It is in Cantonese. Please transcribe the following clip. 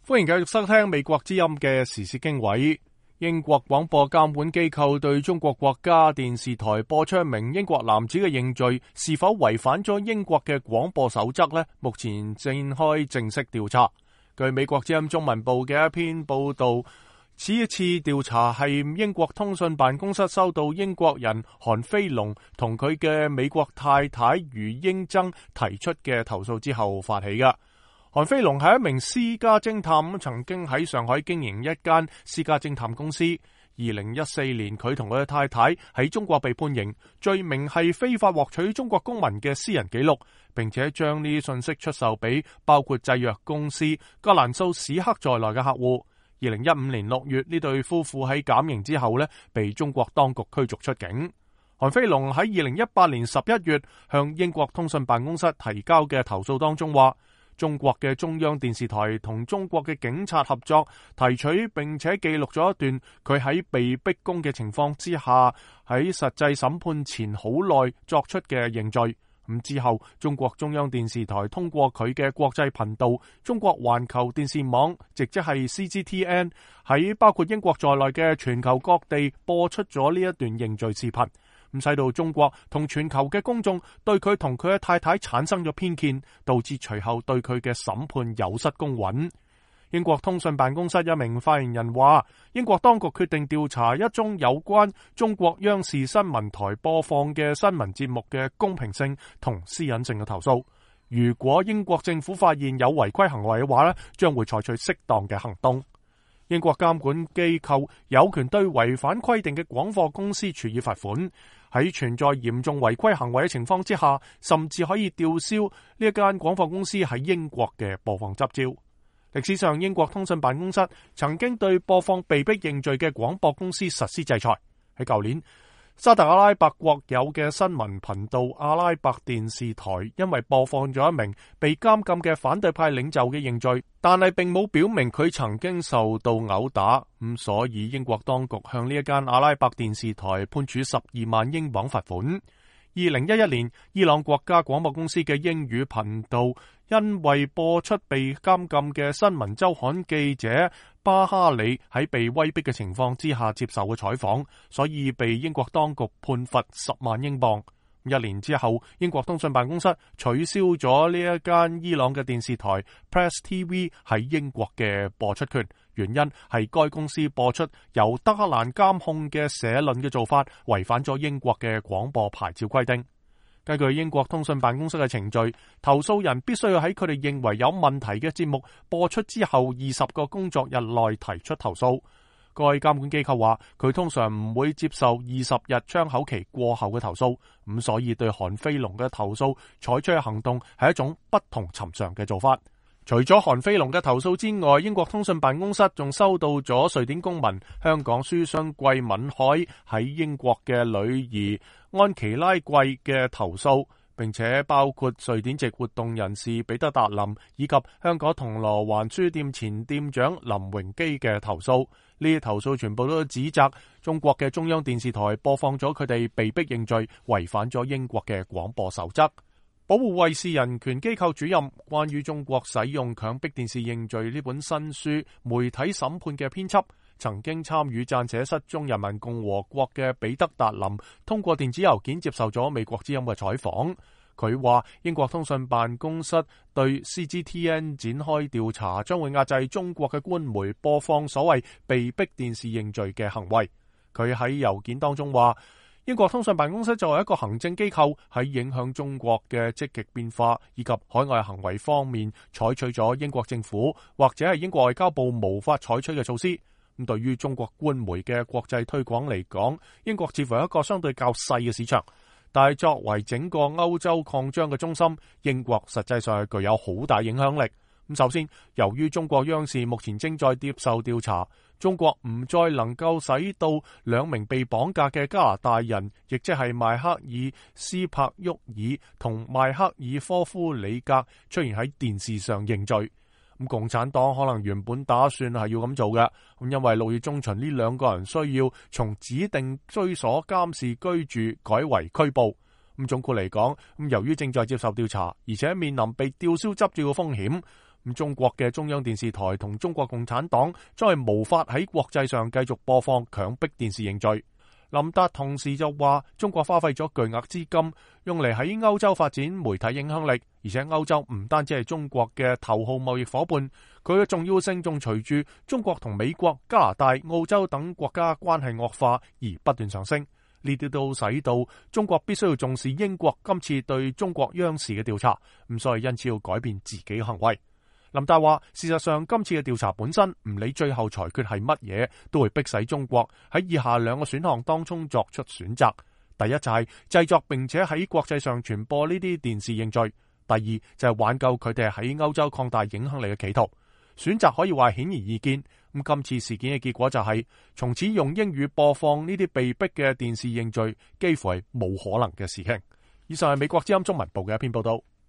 歡迎繼續收聽美國之音嘅時事經緯。英國廣播監管機構對中國國家電視台播出一名英國男子嘅認罪是否違反咗英國嘅廣播守則呢？目前展開正式調查。據美國之音中文部嘅一篇報道，此一次調查係英國通訊辦公室收到英國人韓飛龍同佢嘅美國太太余英珍提出嘅投訴之後發起嘅。韓飛龍係一名私家偵探，曾經喺上海經營一間私家偵探公司。2014年，佢同佢嘅太太喺中國被判刑，罪名係非法獲取中國公民嘅私人記錄，並且將呢啲信息出售俾包括製藥公司格蘭素史克在內嘅客戶。2015年6月，呢對夫婦喺減刑之後被中國當局驅逐出境。韓飛龍喺2018年11月向英國通訊辦公室提交嘅投訴當中話，中國嘅中央電視台同中國嘅警察合作，提取並且記錄咗一段佢喺被逼供嘅情況之下，喺實際審判前好耐作出嘅認罪。咁之後，中國中央電視台通過佢嘅國際頻道中國環球電視網，即係 CGTN， 喺包括英國在內嘅全球各地播出咗呢一段認罪視頻。咁使到中國同全球嘅公眾對佢同佢嘅太太產生咗偏見，導致隨後對佢嘅審判有失公允。英國通訊辦公室一名發言人話，英國當局決定調查一宗有關中國央視新聞台播放嘅新聞節目嘅公平性同私隱性嘅投訴。如果英國政府發現有違規行為嘅話，將會採取適當嘅行動。英國監管機構有權對違反規定嘅廣播公司處以罰款，喺存在嚴重違規行為嘅情況之下，甚至可以吊銷呢一間廣播公司喺英國嘅播放執照。歷史上，英國通訊辦公室曾經對播放被逼認罪嘅廣播公司實施制裁。喺舊年，沙特阿拉伯國有嘅新聞頻道阿拉伯電視台因為播放咗一名被監禁嘅反對派領袖嘅認罪，但係並冇表明佢曾經受到毆打，咁所以英國當局向呢一間阿拉伯電視台判處12萬英鎊罰款。2011年，伊朗國家廣播公司嘅英語頻道因為播出被監禁嘅新聞週刊記者巴哈里喺被威逼嘅情況之下接受嘅採訪，所以被英國當局判罰10萬英鎊。1年之後，英國通訊辦公室取消咗呢一間伊朗嘅電視台 Press TV 喺英國嘅播出權，原因係該公司播出由德黑蘭監控嘅社論嘅做法違反咗英國嘅廣播牌照規定。根據英國通訊辦公室嘅程序，投訴人必須要喺佢哋認為有問題嘅節目播出之後20個工作日內提出投訴。該監管機構話，佢通常唔會接受20日窗口期過後嘅投訴，咁所以對韓飛龍嘅投訴採取嘅行動係一種不同尋常嘅做法。除咗韓飛龍嘅投訴之外，英國通訊辦公室仲收到咗瑞典公民香港書商季敏海喺英國嘅女兒安琪拉季嘅投訴，並且包括瑞典籍活動人士彼得達林以及香港銅鑼灣書店前店長林榮基嘅投訴。呢啲投訴全部都指責中國嘅中央電視台播放咗佢哋被逼認罪，違反咗英國嘅廣播守則。保護衛士人權機構主任關於中國使用強迫電視認罪呢本新書媒體審判嘅編輯，曾經參與撰寫失蹤人民共和國嘅彼得達林通過電子郵件接受咗美國之音嘅採訪。佢話英國通訊辦公室對 CGTN 展開調查，將會壓制中國嘅官媒播放所謂被逼電視認罪嘅行為。佢喺郵件當中話，英國通訊辦公室作為一個行政機構，喺影響中國嘅積極變化以及海外行為方面，採取咗英國政府或者係英國外交部無法採取嘅措施。咁對於中國官媒嘅國際推廣嚟講，英國似乎係一個相對較細嘅市場。但係作為整個歐洲擴張嘅中心，英國實際上係具有好大影響力。咁首先，由於中國央視目前正在接受調查，中國唔再能夠使到2名被綁架嘅加拿大人，亦即係邁克爾斯柏沃爾同邁克爾科夫里格出現喺電視上認罪。咁共產黨可能原本打算係要咁做嘅，咁因為6月中旬呢2個人需要從指定居所監視居住改為拘捕。咁總括嚟講，咁由於正在接受調查，而且面臨被吊銷執照嘅風險， 咁中國嘅中央電視台同中國共產黨將係無法喺國際上繼續播放強迫電視認罪。林達同時就話，中國花費咗巨額資金用嚟喺歐洲發展媒體影響力，而且歐洲唔單止係中國嘅頭號貿易夥伴，佢嘅重要性仲隨住中國同美國、加拿大、澳洲等國家關係惡化而不斷上升。呢啲都使到中國必須要重視英國今次對中國央視嘅調查，咁所以因此要改變自己嘅行為。林達話，事實上今次嘅調查本身唔理最後裁決係乜嘢，都會迫使中國喺以下兩個選項當中作出選擇。第一就係製作並且喺國際上傳播呢啲電視認罪；第二就係挽救佢哋喺歐洲擴大影響力嘅企圖。選擇可以話顯而易見。咁今次事件嘅結果就係，從此用英語播放呢啲被逼嘅電視認罪，幾乎係冇可能嘅事情。以上係美國之音中文部嘅一篇報道。